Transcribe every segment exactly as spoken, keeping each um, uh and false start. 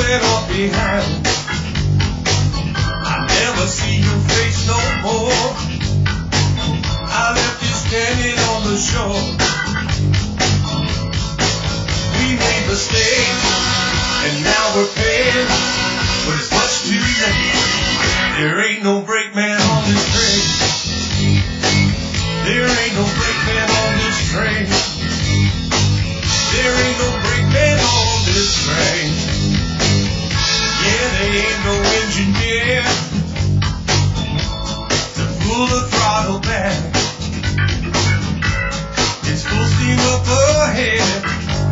went off behind. I never see your face no more. I left you standing on the shore. We made mistakes, and now we're paying, but it's much too late. There ain't no brakeman on this train. There ain't no brakeman on this train. There ain't no brakeman on this train. Yeah, there ain't no engineer to pull the throttle back. It's full steam up ahead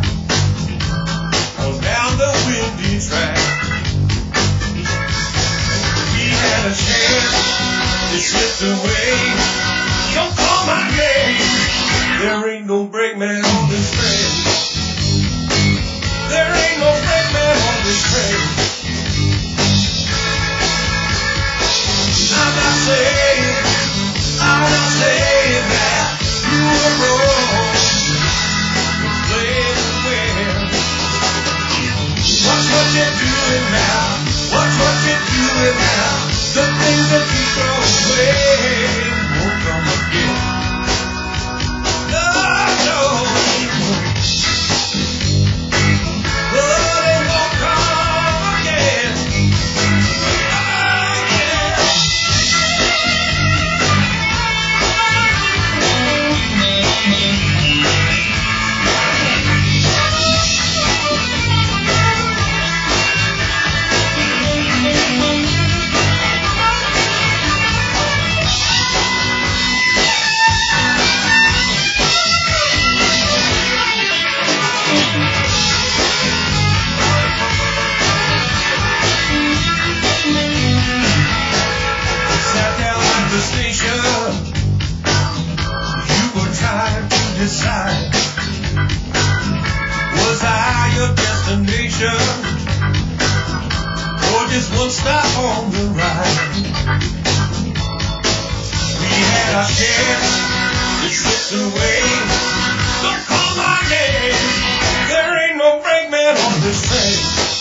on down the windy track. We had a chance, it slipped away. Don't call my name. There ain't no brakeman on this train. There ain't no brakeman on this train. I'm not saying, I'm not saying that you were wrong. It's playing to win. Watch what you're doing now. Watch what you're doing now. The things that you throw away won't come again. No, no. But it won't come again. Sat down at the station. You were trying to decide, was I your destination, or just one stop on the ride? We had our chance, it slipped away. Don't call my name. There ain't no brakeman on this train.